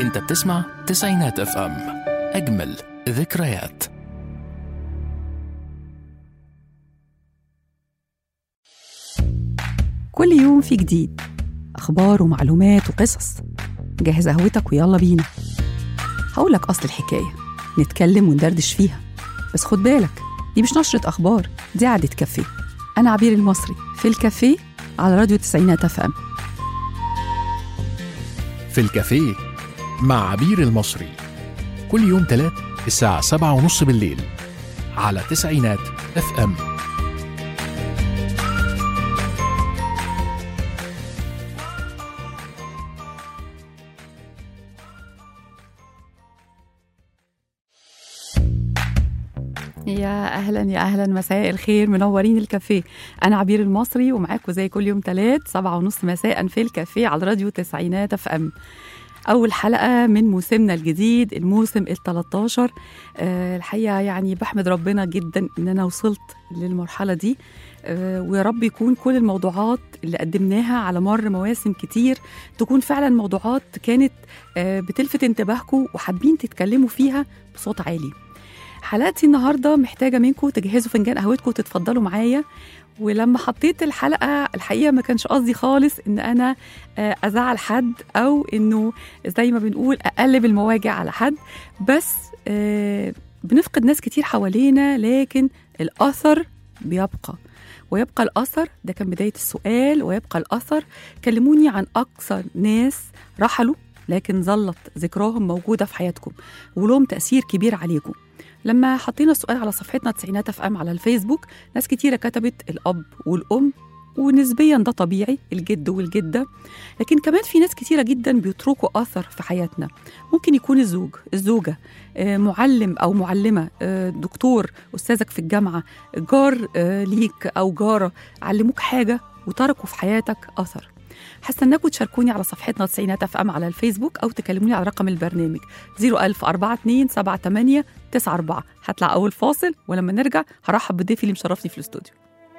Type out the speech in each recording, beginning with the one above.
انت بتسمع تسعينات اف ام، اجمل ذكريات. كل يوم في جديد، أخبار ومعلومات وقصص. جهز قهوتك ويلا بينا. هقولك أصل الحكاية، نتكلم وندردش فيها، بس خد بالك دي مش نشرة أخبار، دي قعدة كافيه. أنا عبير المصري في الكافيه على راديو تسعينات اف ام. في الكافيه مع عبير المصري، كل يوم تلات الساعة 7:30 بالليل على تسعينات اف ام. يا أهلا مساء الخير، منورين الكافيه. أنا عبير المصري ومعاكم زي كل يوم تلات 7:30 مساء في الكافيه على راديو تسعينات اف ام. أول حلقة من موسمنا الجديد، الموسم ال13. الحقيقة يعني بحمد ربنا جدا إن أنا وصلت للمرحلة دي. ويا رب يكون كل الموضوعات اللي قدمناها على مر مواسم كتير تكون فعلا موضوعات كانت بتلفت انتباهكم وحابين تتكلموا فيها بصوت عالي. حلقتي النهاردة محتاجة منكم تجهزوا فنجان قهوتكم وتتفضلوا معايا. ولما حطيت الحلقة الحقيقة ما كانش قصدي خالص إن أنا أزعل حد أو إنه زي ما بنقول أقلب المواجع على حد، بس بنفقد ناس كتير حوالينا، لكن الأثر بيبقى ويبقى الأثر. ده كان بداية السؤال، ويبقى الأثر. كلموني عن أكثر ناس رحلوا لكن ظلت ذكراهم موجودة في حياتكم ولهم تأثير كبير عليكم. لما حطينا السؤال على صفحتنا تسعينات اف ام على الفيسبوك، ناس كتيرة كتبت الأب والأم، ونسبيا ده طبيعي، الجد والجدة، لكن كمان في ناس كتيرة جدا بيتركوا أثر في حياتنا. ممكن يكون الزوج، الزوجة، معلم أو معلمة، دكتور، أستاذك في الجامعة، جار ليك أو جارة علموك حاجة وتركوا في حياتك أثر. هستناكم تشاركوني على صفحتنا تسعينات اف ام على الفيسبوك أو تكلموني على رقم البرنامج 010427894. هطلع أول فاصل، ولما نرجع هرحب بضيفي اللي مشرفني في الاستوديو.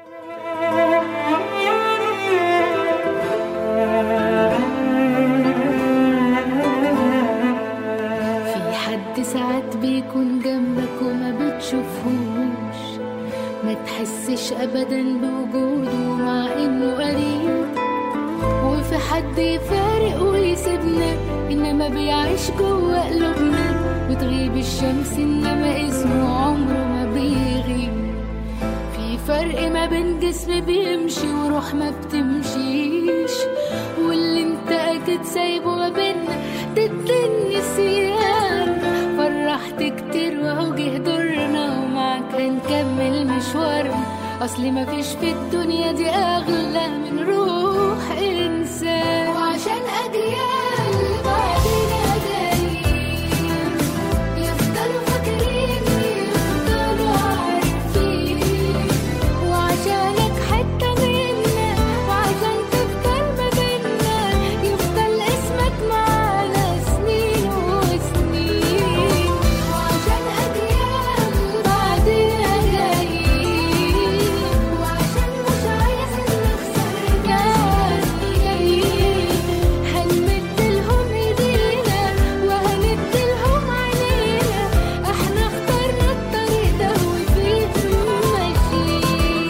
في حد ساعات بيكون جنبك وما بتشوفهوش، ما تحسش أبدا بوجوده مع إنه قريب، وفي حد يفارق ويسيبنا إنما بيعيش جوه قلوبنا، وتغيب الشمس إنما اسمه عمره ما بيغيب. في فرق ما بين جسم بيمشي وروح ما بتمشيش، واللي انت أكيد سايبه ما بيننا ضد النسيان. فرحت كتير وهو جه دورنا، ومعاك هنكمل مشوارنا، أصلي ما فيش في الدنيا دي أغلى من روح إنسان. وعشان أجيال بعدنا جايين يفضلوا فاكرين، يفضلوا عارفين، وعشانك حتة منا، وعشان تفضل ما بينا، يفضل اسمك معانا سنين وسنين. وعشان أجيال بعدنا جايين، وعشان مش عايزين نخسر ناس جايين، هنمدلهم ايدينا وهندلهم علينا، احنا اخترنا الطريق ده وفيه ماشيين.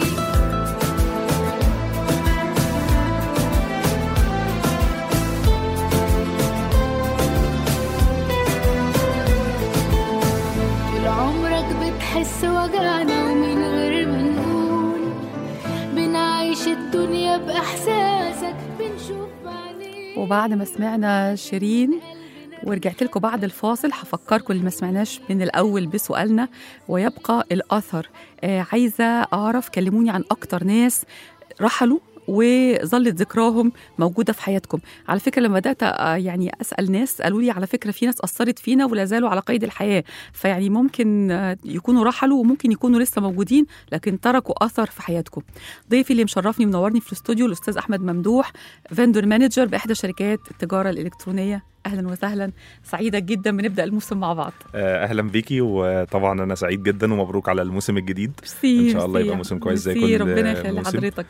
طول عمرك بتحس وجعنا، ومن غير ما نقول بنعيش الدنيا بإحساسك، بنشوف بعدين. وبعد ما سمعنا شيرين ورجعت لكم بعد الفاصل، هفكركم اللي ما سمعناش من الأول بسؤالنا ويبقى الأثر. عايزة أعرف، كلموني عن أكتر ناس رحلوا وظلت ذكراهم موجودة في حياتكم. على فكرة لما بدأت يعني أسأل ناس قالوا لي على فكرة في ناس أثرت فينا ولا زالوا على قيد الحياة، فيعني ممكن يكونوا رحلوا وممكن يكونوا لسه موجودين لكن تركوا أثر في حياتكم. ضيفي اللي مشرفني منورني في الاستوديو الأستاذ أحمد ممدوح، فندور مانجر بإحدى شركات التجارة الإلكترونية. أهلا وسهلا، سعيدة جدا بنبدأ الموسم مع بعض. أهلا بيكي، وطبعا أنا سعيد جدا ومبروك على الموسم الجديد. إن شاء الله يبقى موسم كويس زي كل ربنا يخلي حضرتك.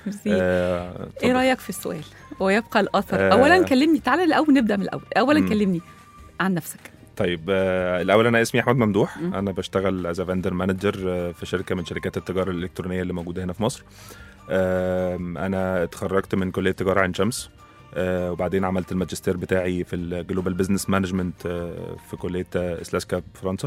إيه رأيك في السؤال ويبقى الأثر؟ أولا كلمني، تعالى الأول نبدأ من الأول. أولا كلمني عن نفسك. طيب الاول انا اسمي احمد ممدوح. انا بشتغل از فندر مانجر في شركه من شركات التجاره الالكترونيه اللي موجوده هنا في مصر. انا اتخرجت من كليه تجاره عين شمس، وبعدين عملت الماجستير بتاعي في الجلوبال بزنس مانجمنت في كليه اسلاسكا بفرنسا.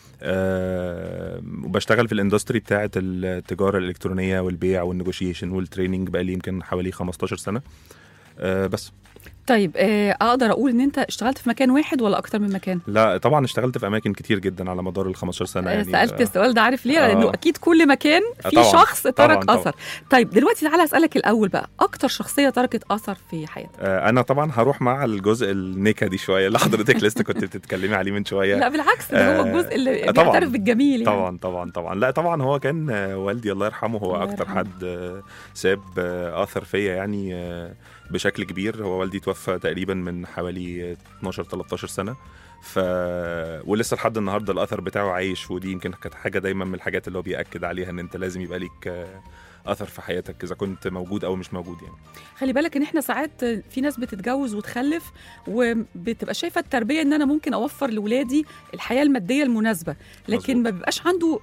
وبشتغل في الاندستري بتاعه التجاره الالكترونيه والبيع والنيجوشيشن والتريننج بقالي يمكن حوالي 15 سنه بس. طيب اقدر اقول ان انت اشتغلت في مكان واحد ولا اكتر من مكان؟ لا طبعا اشتغلت في اماكن كتير جدا على مدار ال 15 سنه يعني. سالت السؤال ده عارف ليه؟ لانه اكيد كل مكان في طبعًا شخص ترك طبعًا اثر. طيب دلوقتي تعالى اسالك الاول بقى، اكتر شخصيه تركت اثر في حياتك؟ انا طبعا هروح مع الجزء النكدي شويه اللي حضرتك لسه كنت بتتكلمي عليه من شويه. لا بالعكس، ده هو الجزء اللي بيعترف بالجميل يعني. طبعا لا طبعا هو كان والدي الله يرحمه هو الله اكتر يرحمه. حد ساب اثر فيا يعني بشكل كبير. هو والدي توفى تقريبا من حوالي 12-13 سنه، ولسه لحد النهارده الاثر بتاعه عايش، ودي يمكن كانت حاجه دايما من الحاجات اللي هو بيأكد عليها ان انت لازم يبقى ليك اثر في حياتك اذا كنت موجود او مش موجود يعني. خلي بالك ان احنا ساعات في ناس بتتجوز وتخلف وبتبقى شايفه التربيه ان انا ممكن اوفر لاولادي الحياه الماديه المناسبه، لكن مظبوط. ما بيبقاش عنده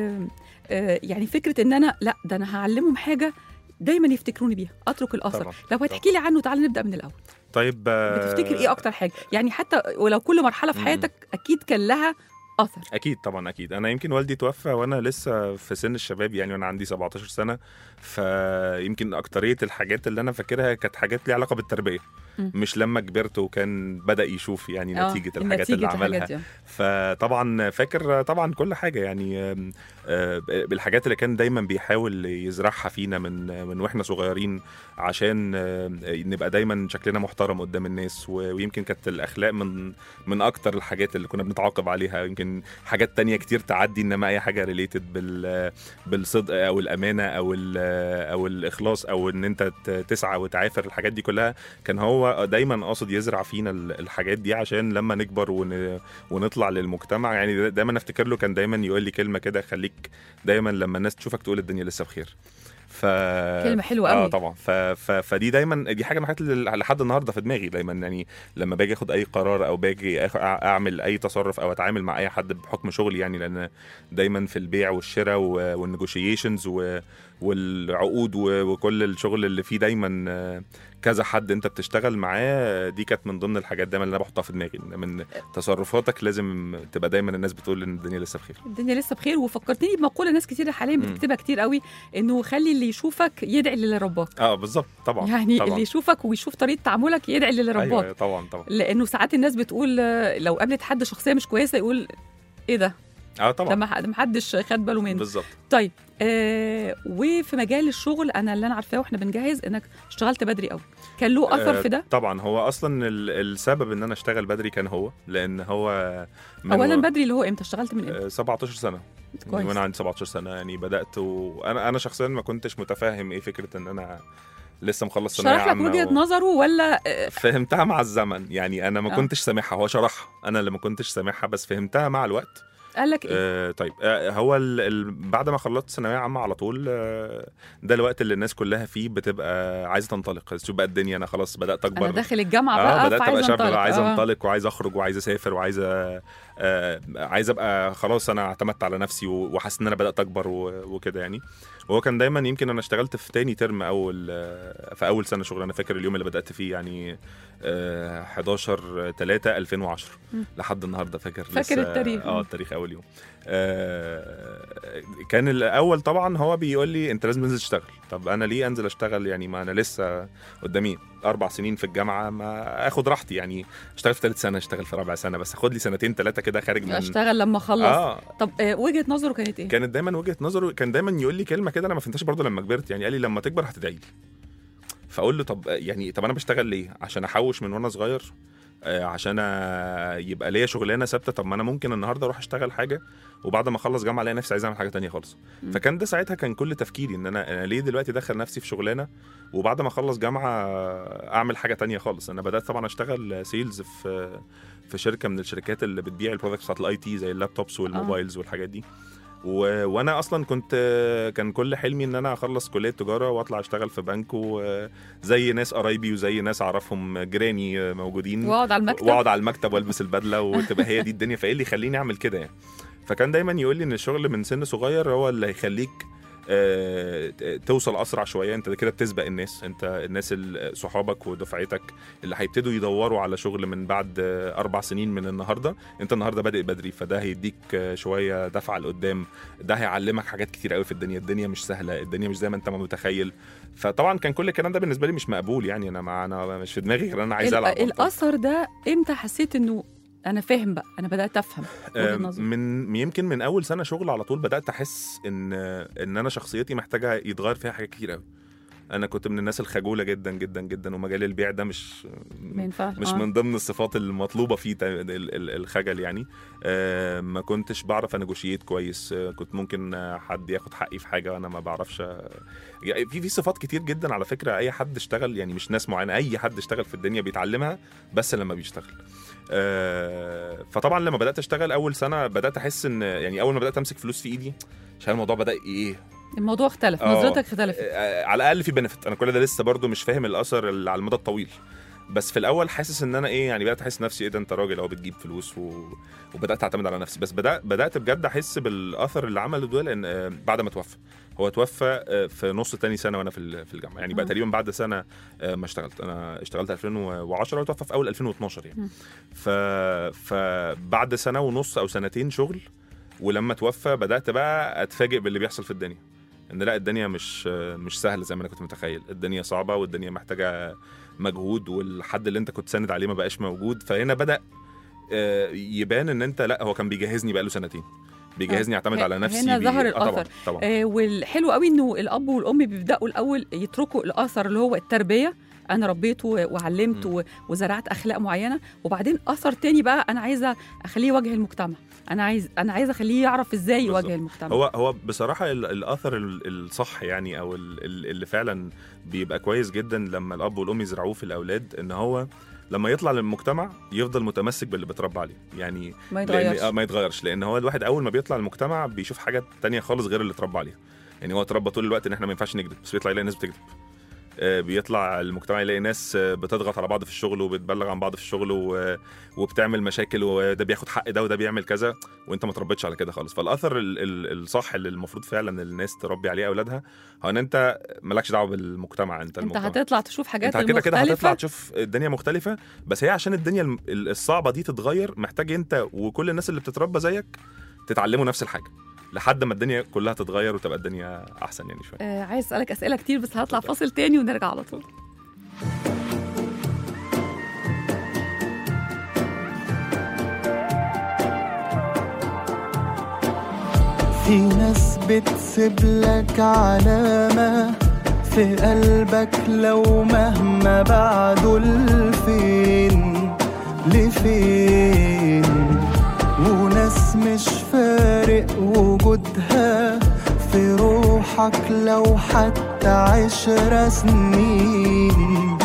يعني فكره ان انا لا ده انا هعلمهم حاجه دايما يفتكروني بيها، اترك الاثر. طبعاً. لو هتحكي لي عنه تعالى نبدا من الاول. طيب بتفتكر ايه اكتر حاجه يعني، حتى ولو كل مرحله في حياتك اكيد كان لها اثر؟ اكيد طبعا اكيد. انا يمكن والدي توفى وانا لسه في سن الشباب يعني، وانا عندي 17 سنه، فيمكن اكتريه الحاجات اللي انا فاكرها كانت حاجات ليها علاقه بالتربيه، مش لما كبرت وكان بدا يشوف يعني نتيجه الحاجات اللي عملها. فطبعا فاكر طبعا كل حاجه يعني، بالحاجات اللي كان دايما بيحاول يزرعها فينا من واحنا صغيرين عشان نبقى دايما شكلنا محترم قدام الناس. ويمكن كانت الاخلاق من اكتر الحاجات اللي كنا بنتعاقب عليها. يمكن حاجات تانية كتير تعدي، انما اي حاجه ريليتد بالصدق او الامانه او الاخلاص او ان انت تسعى وتعافر، الحاجات دي كلها كان هو دايما قاصد يزرع فينا الحاجات دي عشان لما نكبر ونطلع للمجتمع. يعني دايما افتكر له كان دايما يقول لي كلمه كده، خليك دايما لما الناس تشوفك تقول الدنيا لسه بخير. كلمه حلوه قوي. طبعا. فدي دايما دي حاجه من الحاجات اللي لحد النهارده في دماغي دايما يعني، لما باجي اخد اي قرار او باجي اعمل اي تصرف او اتعامل مع اي حد بحكم شغلي يعني، لان دايما في البيع والشراء والنيجوشيشنز والعقود وكل الشغل اللي فيه دايما كذا حد انت بتشتغل معاه. دي كانت من ضمن الحاجات دايما اللي انا بحطها في دماغي، من تصرفاتك لازم تبقى دايما الناس بتقول ان الدنيا لسه بخير. الدنيا لسه بخير. وفكرتني بمقوله ناس كتير حاليا بتكتبها كتير قوي، انه خلي اللي يشوفك يدعي للي رباك. بالظبط طبعا. يعني طبعا. اللي يشوفك ويشوف طريقه تعاملك يدعي للي رباك. أيوة طبعا. لانه ساعات الناس بتقول لو قابلت حد شخصيه مش كويسه يقول ايه ده؟ طبعا. ده محدش خد باله منه. بالظبط. طيب وفي مجال الشغل اللي انا عارفاه واحنا بنجهز انك اشتغلت بدري قوي، كان له اثر في ده؟ طبعا. هو اصلا السبب ان انا اشتغل بدري كان هو لان هو اولا بدري اللي هو امتى اشتغلت؟ من امتى؟ 17 سنه. كويس. وانا عندي 17 سنه يعني بدات، وانا شخصيا ما كنتش متفاهم ايه فكره ان انا لسه مخلص ثانويه عامه. شرح لك وجهه نظره ولا فهمتها مع الزمن يعني؟ انا ما كنتش سامعها، هو شرحها، انا اللي ما كنتش سامعها بس فهمتها مع الوقت. قال لك ايه؟ طيب هو بعد ما خلصت ثانويه عامه على طول ده الوقت اللي الناس كلها فيه بتبقى عايزه تنطلق، تشوف بقى الدنيا. انا خلاص بدات اكبر، انا داخل الجامعه بقى، بدات ابقى شاب، عايز انطلق. انطلق وعايز اخرج وعايز اسافر وعايز عايز ابقى خلاص انا اعتمدت على نفسي وحاسس ان انا بدات اكبر وكده يعني. وهو كان دايما يمكن انا اشتغلت في تاني ترم في اول سنه شغل. انا فاكر اليوم اللي بدات فيه يعني 11/3/2010 لحد النهارده فاكر التاريخ. التاريخ اول يوم. كان الاول طبعا هو بيقول لي انت لازم تنزل تشتغل. طب انا ليه انزل اشتغل يعني؟ ما انا لسه قدامي 4 سنين في الجامعه، ما اخد راحتي يعني. اشتغل في 3 سنه، اشتغل في 4 سنه، بس اخد لي 2-3 كده خارج من اشتغل لما اخلص. طب وجهه نظره كانت ايه؟ كانت دايما وجهه نظره كان دايما يقول لي كلمه كده انا ما فهمتهاش برضه لما كبرت يعني. قال لي لما تكبر هتدعي لي. فاقول له طب انا بشتغل ليه؟ عشان احوش من وانا صغير؟ عشان يبقى ليا شغلانه ثابته؟ طب ما انا ممكن النهارده اروح اشتغل حاجه وبعد ما اخلص جامعه الاقي نفسي عايز اعمل حاجه تانية خالص. فكان ده ساعتها كان كل تفكيري ان انا ليه دلوقتي ادخل نفسي في شغلانه وبعد ما اخلص جامعه اعمل حاجه تانية خالص. انا بدات طبعا اشتغل سيلز في شركه من الشركات اللي بتبيع البرودكتس بتاعت الاي تي زي اللابتوبس والموبايلز والحاجات دي. وانا اصلا كان كل حلمي ان انا اخلص كليه تجاره واطلع اشتغل في بنك، وزي ناس قرايبي وزي ناس اعرفهم جيراني موجودين، واقعد على المكتب والبس البدله وتبقى هي دي الدنيا. فايه اللي يخليني اعمل كده يعني؟ فكان دايما يقول لي ان الشغل من سن صغير هو اللي هيخليك توصل اسرع شويه. انت كده بتسبق الناس، انت الناس صحابك ودفعتك اللي هيبتدوا يدوروا على شغل من بعد 4 سنين من النهارده، انت النهارده بادئ بدري، فده هيديك شويه دفعه لقدام. ده هيعلمك حاجات كتير قوي في الدنيا مش سهله، الدنيا مش زي ما انت متخيل. فطبعا كان كل الكلام ده بالنسبه لي مش مقبول يعني. انا مش في دماغي غير انا عايز العب. الاثر ده امتى حسيت انه انا فاهم بقى، انا بدات افهم؟ يمكن من اول سنه شغل على طول بدات احس ان انا شخصيتي محتاجه يتغير فيها حاجات كتير قوي. انا كنت من الناس الخجوله جدا جدا جدا، ومجال البيع ده مش من ضمن الصفات المطلوبه فيه الخجل يعني. ما كنتش بعرف انيجوشيت كويس، كنت ممكن حد ياخد حقي في حاجه وانا ما بعرفش. في صفات كتير جدا على فكره اي حد اشتغل، يعني مش ناس معينه، اي حد اشتغل في الدنيا بيتعلمها بس لما بيشتغل. فطبعا لما بدات اشتغل اول سنه بدات احس ان يعني اول ما بدات امسك فلوس في ايدي عشان الموضوع بدا الموضوع اختلف، نظرتك اختلفت. على الاقل في بنفيت. انا كل ده لسه برضو مش فاهم الاثر اللي على المدى الطويل، بس في الاول حاسس ان انا يعني بدات احس نفسي ده انت راجل اهو بتجيب فلوس وبدات اعتمد على نفسي. بس بدات بجد احس بالاثر اللي عمله ده لان بعد ما هو توفى في نص تاني سنه وانا في الجامعه يعني. بقى تقريبا بعد سنه ما اشتغلت. انا اشتغلت 2010 وتوفى في اول 2012 يعني. فبعد سنه ونص او سنتين شغل، ولما توفى بدات بقى اتفاجئ باللي بيحصل في الدنيا، ان لا الدنيا مش سهله زي ما انا كنت متخيل. الدنيا صعبه والدنيا محتاجه مجهود، والحد اللي انت كنت ساند عليه ما بقاش موجود. فهنا بدا يبان ان انت لا، هو كان بيجهزني بقاله سنتين، بيجهزني اعتمد على نفسي. هنا ظهر الاثر طبعا. والحلو قوي انه الاب والام بيبداوا الاول يتركوا الاثر اللي هو التربيه، انا ربيته وعلمت وزرعت اخلاق معينه، وبعدين اثر تاني بقى انا عايزه اخليه يواجه المجتمع، انا عايزه اخليه يعرف ازاي يواجه المجتمع. هو بصراحه الاثر الصح يعني، او اللي فعلا بيبقى كويس جدا لما الاب والام يزرعوه في الاولاد، ان هو لما يطلع للمجتمع يفضل متمسك باللي بتربى عليه يعني، ما يتغيرش. لان هو الواحد اول ما بيطلع للمجتمع بيشوف حاجات تانية خالص غير اللي اتربى عليها يعني. هو اتربى طول الوقت ان احنا ما ينفعش نكذب، بس بيطلع يلاقي ناس بتكذب. بيطلع المجتمع يلاقي ناس بتضغط على بعض في الشغل وبتبلغ عن بعض في الشغل وبتعمل مشاكل، وده بياخد حق ده وده بيعمل كذا، وانت ما تربيتش على كده خالص. فالاثر الصح اللي المفروض فعلا الناس تربي عليه اولادها هو ان انت مالكش دعوه بالمجتمع. انت هتطلع تشوف حاجات انت كده هتطلع تشوف الدنيا مختلفه. بس هي عشان الدنيا الصعبه دي تتغير محتاج انت وكل الناس اللي بتتربى زيك تتعلموا نفس الحاجه لحد ما الدنيا كلها تتغير وتبقى الدنيا احسن يعني شويه. عايز اسالك اسئله كتير بس هطلع فاصل تاني ونرجع على طول. في ناس بتسيب لك علامة في قلبك لو مهما بعدوا لفين لفين، وناس مش فارق وجودها في روحك لو حتى 10 سنين.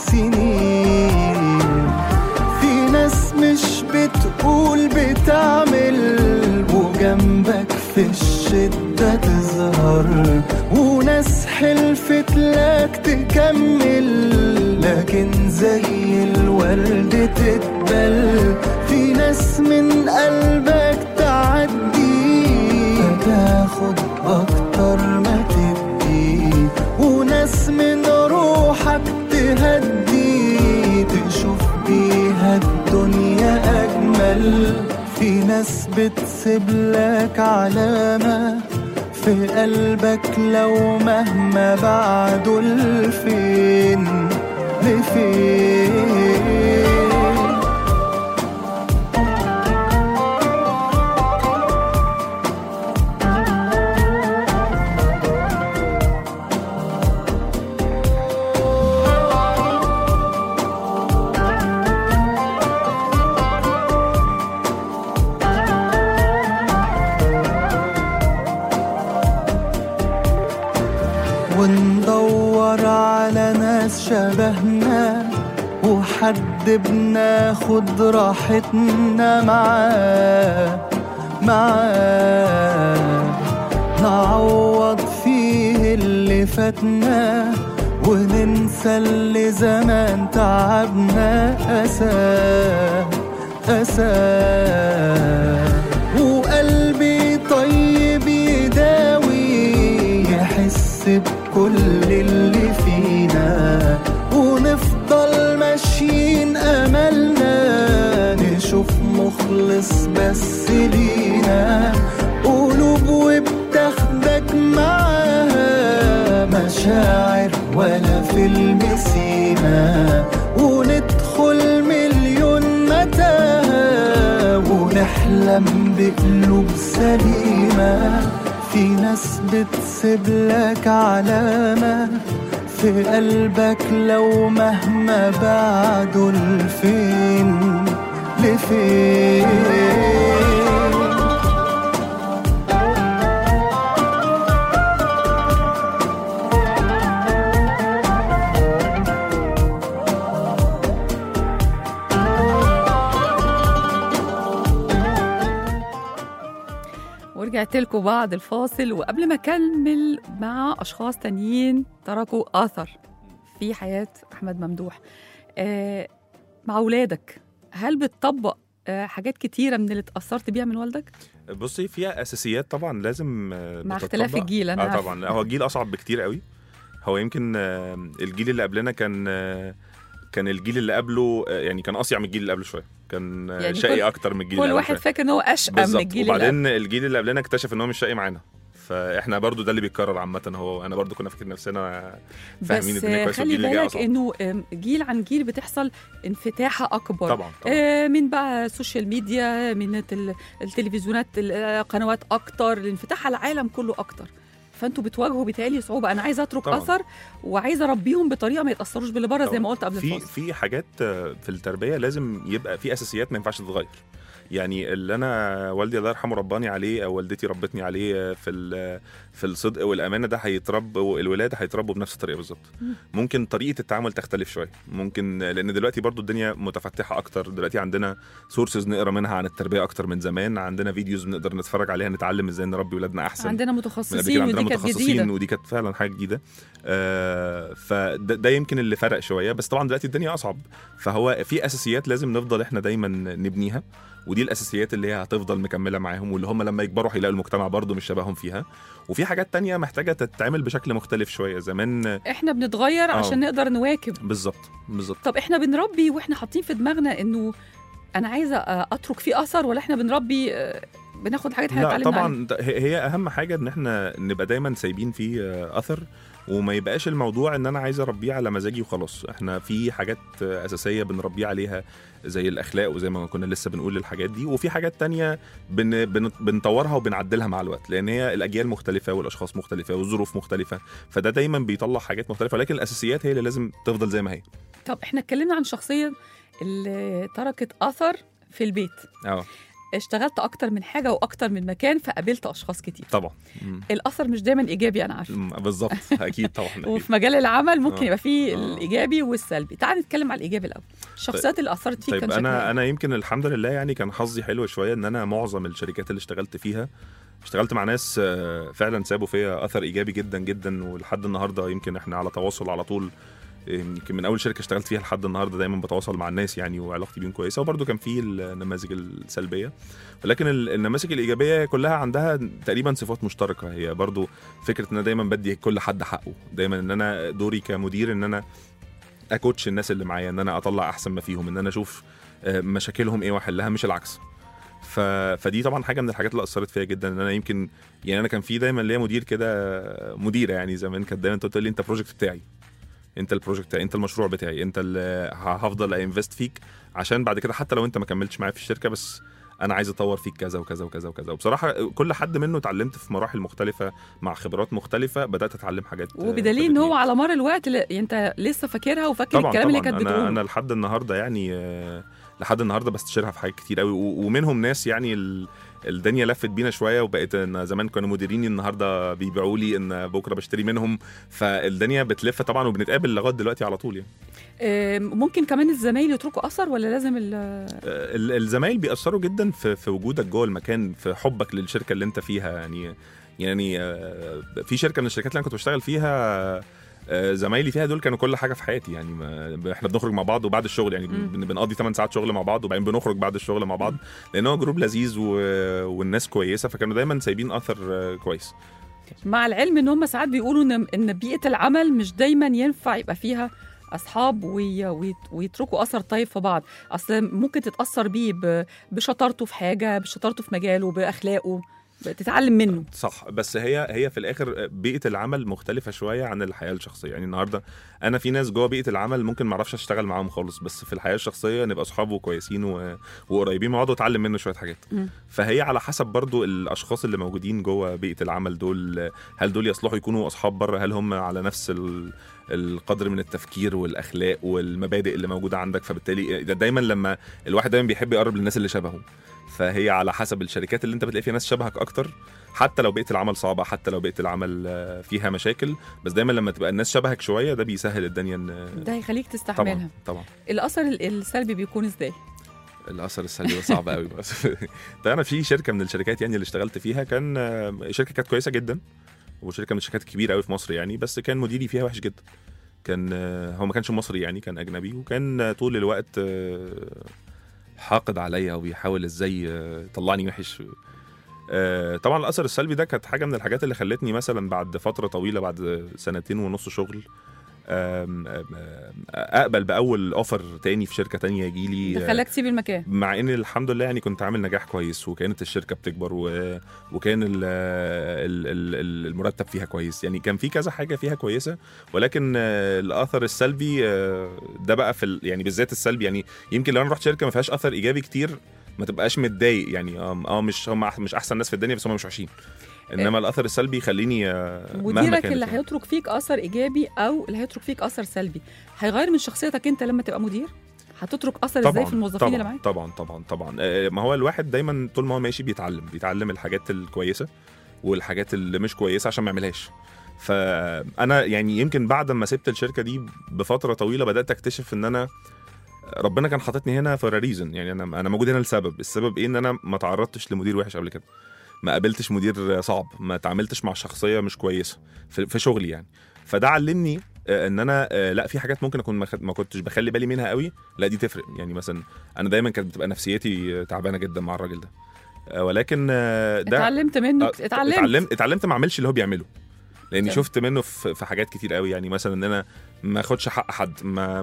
في ناس مش بتقول بتعمل وجنبك في الشدة تظهر، وناس حلفت لك تكمل لكن زي الورد تتبل. في ناس من قلبك تعدي فتاخد أكتر ما تدي، وناس من روحك تهدي تشوف بيها الدنيا أجمل. في ناس بتسيب لك علامة في قلبك لو مهما بعدوا لفين لفين. وندور على ناس شبهنا وحد بناخد راحتنا معاه. نعوض فيه اللي فاتنا وننسى اللي زمان تعبنا أساه وقلبي طيب يداوي يحس بكل اللي فينا ونفضل ماشيين أملنا نشوف مخلص بس لينا قلوب وبتاخدك معاها مشاعر ولا فيلم سيما وندخل مليون متاهة ونحلم بقلوب سليمة في ناس بتسيب لك علامة في قلبك لو مهما بعدوا لفين ورجعت لكم بعد الفاصل، وقبل ما أكمل مع أشخاص تانيين تركوا أثر في حياة أحمد ممدوح، مع أولادك هل بتطبق حاجات كتيرة من اللي اتأثرت بيها من والدك؟ بصي فيها أساسيات طبعا لازم مع اختلاف الجيل. أنا طبعا هو الجيل أصعب بكتير قوي. هو يمكن الجيل اللي قبلنا كان الجيل اللي قبله يعني كان أصيع من الجيل اللي قبله شوية، كان يعني شقي أكتر من الجيل اللي قبله. كل واحد فاكر إن هو أشقى من الجيل اللي وبعدين الجيل اللي قبلنا اكتشف إن هو مش شقي معانا، فاحنا برضو ده اللي بيتكرر عامه. هو انا برضو كنا فاكرين نفسنا فاهمين الدنيا كويس، خلي بالك انه جيل عن جيل بتحصل انفتاح اكبر طبعا. من بقى السوشيال ميديا، من التلفزيونات، القنوات اكتر، الانفتاح على العالم كله اكتر، فانتوا بتواجهوا بتهيألي صعوبه. انا عايزه اترك اثر وعايزه اربيهم بطريقه ما يتاثروش باللي بره زي ما قلت قبل الفاصل. في حاجات في التربيه لازم يبقى في اساسيات ما ينفعش تتغير. يعني اللي انا والدي الله يرحمه رباني عليه او والدتي ربتني عليه في الصدق والامانه، ده هيتربوا الولاد هيتربوا بنفس الطريقه بالظبط. ممكن طريقه التعامل تختلف شويه، ممكن لان دلوقتي برضو الدنيا متفتحه اكتر، دلوقتي عندنا سورسز نقرا منها عن التربيه اكتر من زمان، عندنا فيديوز بنقدر نتفرج عليها نتعلم ازاي نربي ولادنا احسن، عندنا متخصصين ودي كانت جديده، ودي كانت فعلا حاجه جديده. فده يمكن اللي فرق شويه، بس طبعا دلوقتي الدنيا اصعب، فهو في اساسيات لازم نفضل احنا دايما نبنيها، ودي الاساسيات اللي هي هتفضل مكمله معاهم، واللي هم لما يكبروا هيلاقوا المجتمع برضو مش شبههم فيها. وفي حاجات تانية محتاجه تتعمل بشكل مختلف شويه. زمان احنا بنتغير عشان نقدر نواكب. بالظبط. طب احنا بنربي واحنا حاطين في دماغنا انه انا عايزه اترك فيه اثر، ولا احنا بنربي بناخد حاجات لا طبعا هي اهم حاجه ان احنا نبقى دايما سايبين فيه اثر، وما يبقاش الموضوع ان انا عايز اربيه على مزاجي وخلاص. احنا في حاجات اساسيه بنربيه عليها زي الاخلاق، وزي ما كنا لسه بنقول الحاجات دي، وفي حاجات تانية بنطورها وبنعدلها مع الوقت، لان هي الاجيال مختلفه والاشخاص مختلفه والظروف مختلفه، فده دايما بيطلع حاجات مختلفه، لكن الاساسيات هي اللي لازم تفضل زي ما هي. طب احنا اتكلمنا عن شخصيه اللي تركت اثر في البيت. اشتغلت اكتر من حاجه واكتر من مكان، فقابلت اشخاص كتير طبعا. الاثر مش دايما ايجابي، انا عارفه. بالظبط. اكيد طبعا. وفي مجال العمل ممكن يبقى فيه الايجابي والسلبي. تعال نتكلم على الايجابي الاول. الشخصيات اللي اثرت فيك كان شكلها انا يمكن الحمد لله يعني كان حظي حلو شويه، ان انا معظم الشركات اللي اشتغلت فيها اشتغلت مع ناس فعلا سابوا فيها اثر ايجابي جدا جدا، ولحد النهارده يمكن احنا على تواصل على طول. يمكن من اول شركه اشتغلت فيها لحد النهارده دايما بتواصل مع الناس يعني، وعلاقتي بيهم كويسه. وبرده كان في النماذج السلبيه، ولكن النماذج الايجابيه كلها عندها تقريبا صفات مشتركه. هي برده فكره ان انا دايما بدي كل حد حقه، دايما ان انا دوري كمدير ان انا اكوتش الناس اللي معايا، ان انا اطلع احسن ما فيهم، ان انا اشوف مشاكلهم ايه واحلها مش العكس. فدي طبعا حاجه من الحاجات اللي اثرت فيها جدا. ان انا يمكن يعني انا كان في دايما ليا مدير كده، مديره يعني زمان كانت دايما تقول لي انت البروجكت بتاعي، انت البروجكت بتاعي، انت المشروع بتاعي، انت اللي هفضل انفست فيك، عشان بعد كده حتى لو انت ما كملتش معايا في الشركه، بس انا عايز اطور فيك كذا وكذا وكذا وكذا. وبصراحه كل حد منه اتعلمت في مراحل مختلفه مع خبرات مختلفه، بدات اتعلم حاجات. وبدليل ان هو على مر الوقت انت لسه فاكرها وفاكر الكلام اللي كانت بتقوله. انا لحد النهارده يعني لحد النهارده بستشيرها في حاجات كتير قوي، ومنهم ناس يعني الدنيا لفت بينا شويه، وبقيت ان زمان كانوا مديريني النهارده بيبيعوا لي، ان بكره بشتري منهم، فالدنيا بتلف طبعا، وبنتقابل لغايه دلوقتي على طول يعني. ممكن كمان الزمايل يتركوا اثر، ولا لازم الزمايل بيأثروا جدا في وجودك جوه المكان، في حبك للشركه اللي انت فيها يعني في شركه من الشركات اللي انا كنت بشتغل فيها زمايلي فيها دول كانوا كل حاجه في حياتي. يعني احنا بنخرج مع بعض وبعد الشغل، يعني بنقضي 8 ساعات شغل مع بعض وبعدين بنخرج بعد الشغل مع بعض، لان هو جروب لذيذ والناس كويسه، فكانوا دايما سايبين اثر كويس. مع العلم ان هم ساعات بيقولوا ان بيئه العمل مش دايما ينفع يبقى فيها اصحاب ويتركوا اثر طيب في بعض. اصل ممكن تتاثر بيه بشطارته في حاجه، بشطارته في مجاله، باخلاقه، تتعلم منه. صح، بس هي في الاخر بيئه العمل مختلفه شويه عن الحياه الشخصيه. يعني النهارده انا في ناس جوه بيئه العمل ممكن ما اعرفش اشتغل معاهم خالص، بس في الحياه الشخصيه نبقى اصحاب وكويسين وقريبين من بعض واتعلم منه شويه حاجات. فهي على حسب برضو الاشخاص اللي موجودين جوه بيئه العمل دول، هل دول يصلحوا يكونوا اصحاب بره؟ هل هم على نفس القدر من التفكير والاخلاق والمبادئ اللي موجوده عندك؟ فبالتالي دايما لما الواحد دايما بيحب يقرب للناس اللي شبهه، فهي على حسب الشركات اللي انت بتلاقي فيها ناس شبهك اكتر، حتى لو بيئه العمل صعبه، حتى لو بيئه العمل فيها مشاكل، بس دايما لما تبقى الناس شبهك شويه ده بيسهل الدنيا. ده هيخليك تستحملها. طبعا. الاثر السلبي بيكون ازاي؟ الاثر السلبي ده صعب قوي. بس ده انا في شركه من الشركات يعني اللي اشتغلت فيها، كان شركه كانت كويسه جدا وشركه من الشركات الكبيره قوي في مصر يعني، بس كان مديري فيها وحش جدا. كان هو ما كانش مصري يعني، كان اجنبي، وكان طول الوقت حاقد عليا وبيحاول ازاي يطلعني وحش. طبعا الاثر السلبي ده كانت حاجه من الحاجات اللي خلتني مثلا بعد فتره طويله، بعد 2.5 سنين شغل، اقبل باول اوفر تاني في شركه تانية يجي لي، ده خلاك تسيب المكان، مع ان الحمد لله يعني كنت عامل نجاح كويس وكانت الشركه بتكبر وكان المرتب فيها كويس، يعني كان في كذا حاجه فيها كويسه. ولكن الاثر السلبي ده بقى في يعني بالذات السلبي، يعني يمكن لو انا رحت شركه ما فيهاش اثر ايجابي كتير ما تبقاش متضايق، يعني مش احسن ناس في الدنيا بس هم مش وحشين، انما الاثر السلبي يخليني مديرك اللي هيترك فيك اثر ايجابي او اللي هيترك فيك اثر سلبي هيغير من شخصيتك انت لما تبقى مدير. هتترك اثر ازاي في الموظفين اللي معاك؟ طبعا ما هو الواحد دايما طول ما هو ماشي بيتعلم الحاجات الكويسه والحاجات اللي مش كويسه عشان ما يعملهاش. فانا يعني يمكن بعد ما سبت الشركه دي بفتره طويله بدات اكتشف ان انا ربنا كان حاططني هنا فور ريزن، يعني انا موجود هنا لسبب. السبب ايه؟ ان انا ما تعرضتش لمدير وحش قبل كده، ما قابلتش مدير صعب، ما تعاملتش مع شخصيه مش كويسه في شغلي يعني. فده علمني ان انا لا، في حاجات ممكن اكون ما كنتش بخلي بالي منها قوي، لا دي تفرق. يعني مثلا انا دايما كانت بتبقى نفسيتي تعبانه جدا مع الراجل ده، ولكن ده اتعلمت منه. اتعلمت ما اعملش اللي هو بيعمله، لاني شفت منه في حاجات كتير قوي. يعني مثلا ان انا ما اخدش حق حد،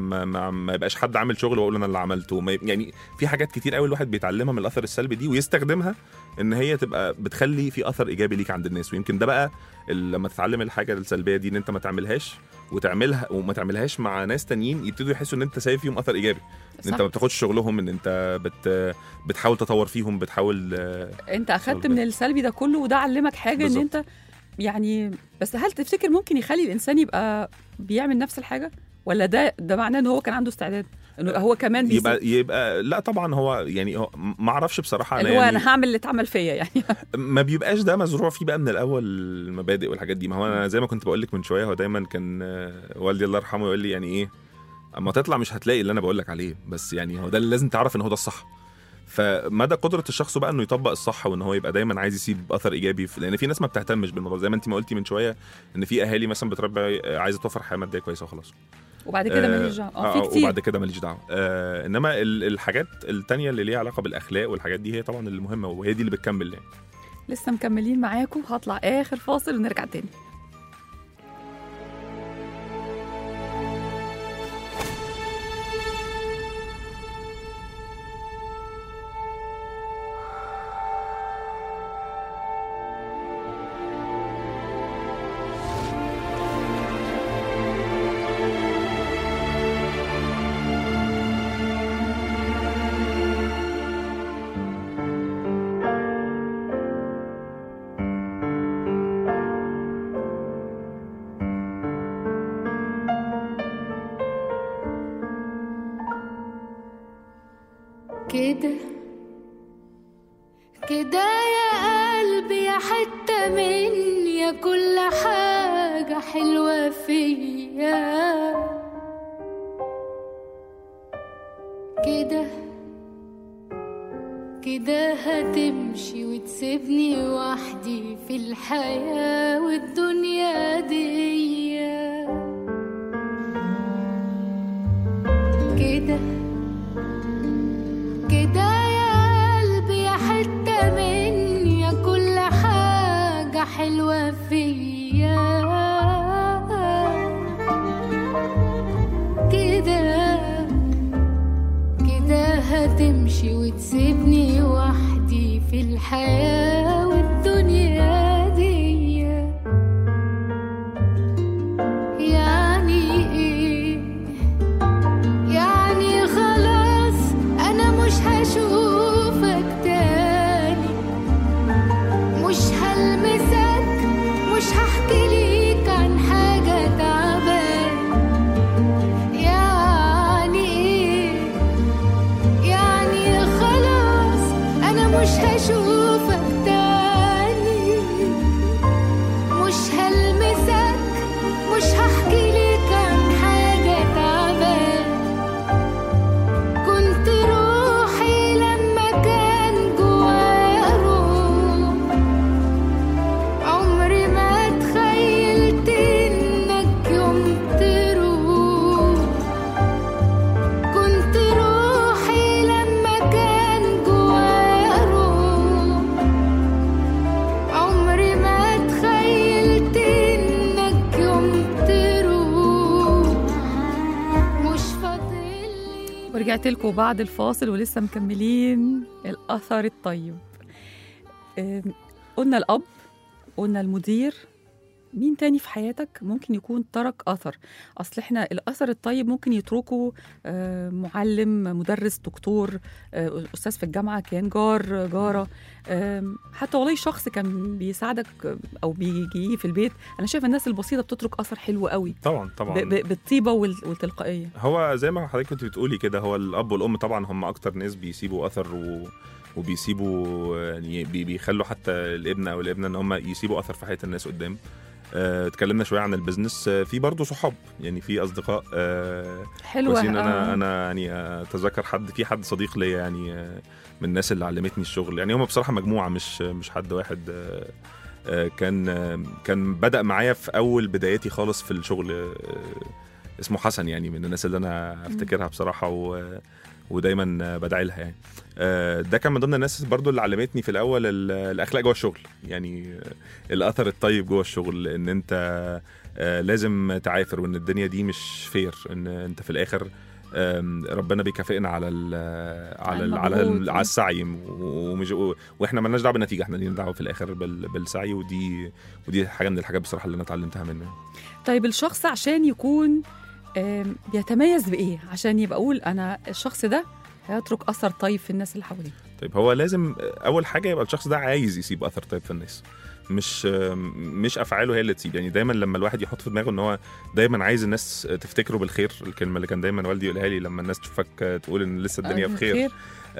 ما يبقاش حد عامل شغل واقول انا اللي عملته. يعني في حاجات كتير قوي الواحد بيتعلمها من الاثر السلبي دي ويستخدمها ان هي تبقى بتخلي في اثر ايجابي ليك عند الناس. ويمكن ده بقى لما تتعلم الحاجه السلبيه دي ان انت ما تعملهاش وما تعملهاش مع ناس تانيين، يبتدوا يحسوا ان انت سايب فيهم اثر ايجابي، ان انت ما بتاخدش شغلهم، ان انت بتحاول تطور فيهم، بتحاول انت اخدت من السلبي ده كله وده علمك حاجه بالزبط. ان انت يعني بس هل تفتكر ممكن يخلي الانسان يبقى بيعمل نفس الحاجه، ولا ده معناه ان هو كان عنده استعداد انه هو كمان يبقى لا طبعا هو يعني هو ما اعرفش بصراحه، اللي هو يعني انا هعمل اللي اتعمل فيا يعني ما بيبقاش ده مزروع فيه بقى من الاول المبادئ والحاجات دي. ما هو انا زي ما كنت بقول لك من شويه، هو دايما كان والدي الله يرحمه يقول لي يعني ايه، اما تطلع مش هتلاقي اللي انا بقول لك عليه، بس يعني هو ده اللي لازم تعرف ان هو ده الصح. فمدى قدره الشخص بقى انه يطبق الصح، وان هو يبقى دايما عايز يسيب اثر ايجابي لان في ناس ما بتهتمش بالموضوع، زي ما انت ما قلتي من شويه ان في اهالي مثلا بتربي عايزه توفر حياه ماديه كويسه وخلاص، وبعد كده ماليش دعوه. في كتير وبعد كده ماليش دعوه. انما الحاجات التانية اللي ليها علاقه بالاخلاق والحاجات دي هي طبعا اللي مهمه، وهي دي اللي بتكمل يعني. لسه مكملين معاكم، هطلع اخر فاصل ونرجع تاني. كده يا قلبي يا حتة مني يا كل حاجة حلوة فيا، كده هتمشي وتسيبني وحدي في الحياة والدنيا دي. كده كده يا قلبي يا حتة مني يا كل حاجة حلوة فيا. كده كده هتمشي وتسيبني وحدي في الحياة والدنيا دي. يعني ايه؟ يعني خلاص انا مش هشوفك تاني، مش هلمسك، مش هحكي ليك عن حاجة تعبان. يعني ايه؟ يعني خلاص انا مش هشوفك تاني، مش هلمسك، مش هحكي ليك عن حاجة تعبان. كنت روحي لما كان جوايا روح، عمري ما تخيلت انك يوم تروح. كنت روحي لما كان جوايا روح، عمري ما تخيلت انك يوم تروح. مش فاضلي. ورجعت لكم بعد الفاصل ولسه مكملين الأثر الطيب. قلنا الأب، قلنا المدير. مين تاني في حياتك ممكن يكون ترك أثر؟ أصل إحنا الأثر الطيب ممكن يتركه معلم، مدرس، دكتور، أستاذ في الجامعة، كان جارة، حتى والله شخص كان بيساعدك أو بيجي في البيت. أنا شايفة الناس البسيطة بتترك أثر حلو قوي، طبعا بالطيبة والتلقائية. هو زي ما حضرتك كنت بتقولي كده، هو الاب والام طبعا هم اكتر ناس بيسيبوا اثر وبيسيبوا يعني بيخلوا حتى الابن او الابنه ان هم يسيبوا اثر في حياه الناس قدام. اتكلمنا شويه عن البيزنس، في برضه صحاب، يعني في اصدقاء حلوة. انا يعني اتذكر حد صديق ليا يعني من الناس اللي علمتني الشغل. يعني هم بصراحه مجموعه، مش حد واحد. كان بدأ معايا في اول بداياتي خالص في الشغل. اسمه حسن، يعني من الناس اللي انا افتكرها بصراحه ودايما بدعي لها يعني. ده كان من ضمن الناس برضو اللي علمتني في الاول الاخلاق جوه الشغل، يعني الاثر الطيب جوه الشغل، ان انت لازم تعافر، وان الدنيا دي مش فير، ان انت في الاخر ربنا بيكافئنا على السعي، واحنا مالناش دعوه بالنتيجه، احنا لينا دعوه في الاخر بالسعي. ودي حاجه من الحاجات بصراحه اللي انا اتعلمتها منه. طيب الشخص عشان يكون بيتميز بايه عشان يبقى اقول انا الشخص ده هيترك اثر طيب في الناس اللي حواليه؟ طيب هو لازم اول حاجه يبقى الشخص ده عايز يسيب اثر طيب في الناس، مش افعاله هي اللي تسيب. يعني دايما لما الواحد يحط في دماغه ان هو دايما عايز الناس تفتكره بالخير، الكلمه اللي كان دايما والدي يقولها لي، لما الناس تشوفك تقول ان لسه الدنيا بخير.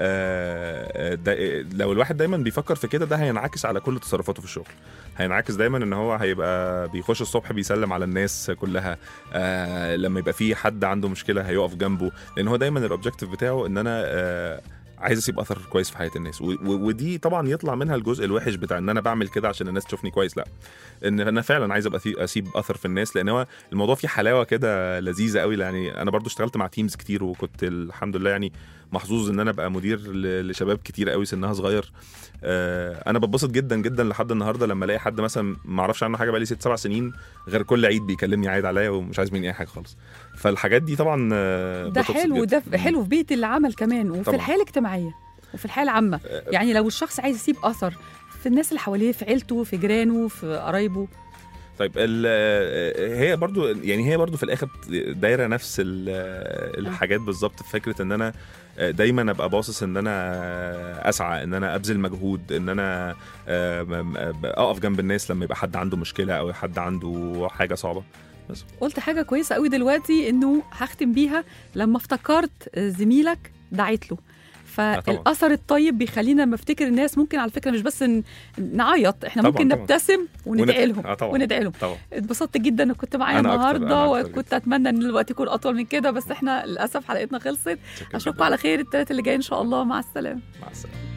لو الواحد دايما بيفكر في كده، ده هينعكس على كل تصرفاته في الشغل. هينعكس دايما ان هو هيبقى بيخش الصبح بيسلم على الناس كلها، لما يبقى في حد عنده مشكله هيقف جنبه، لان هو دايما الاوبجكتيف بتاعه ان انا عايز اسيب اثر كويس في حياه الناس. ودي طبعا يطلع منها الجزء الوحش بتاع ان انا بعمل كده عشان الناس تشوفني كويس، لا، ان انا فعلا عايز ابقى اسيب اثر في الناس، لان هو الموضوع فيه حلاوه كده لذيذه قوي. يعني انا برضو اشتغلت مع تيمز كتير، وكنت الحمد لله يعني محظوظ ان انا ابقى مدير لشباب كتير قوي سنها صغير. انا بتبسط جدا جدا لحد النهارده لما الاقي حد مثلا ما اعرفش عنه حاجه بقى لي 6-7 سنين، غير كل عيد بيكلمني عايد عليا ومش عايز مني اي حاجه خالص. فالحاجات دي طبعا ده حلو، وده حلو في بيئه العمل كمان، وفي الحياه الاجتماعيه وفي الحياه العامه. يعني لو الشخص عايز يسيب اثر في الناس اللي حواليه، في عيلته، في جيرانه، في قرايبه. طيب هي برضو في الاخر دايره نفس الحاجات بالظبط، في فكره ان انا دايما ابقى باصص ان انا اسعى، ان انا ابذل مجهود، ان انا اقف جنب الناس لما يبقى حد عنده مشكله او حد عنده حاجه صعبه. بس قلت حاجه كويسه قوي دلوقتي، انه هختم بيها لما افتكرت زميلك دعيت له. فالاثر الطيب بيخلينا لما افتكر الناس، ممكن على فكره مش بس نعيط، احنا ممكن نبتسم وندعي لهم. اتبسطت جدا انك كنت معايا النهارده، وكنت اتمنى ان الوقت يكون اطول من كده، بس احنا للاسف حلقتنا خلصت. اشوفكم على خير الثلاث اللي جاي ان شاء الله. مع السلامه.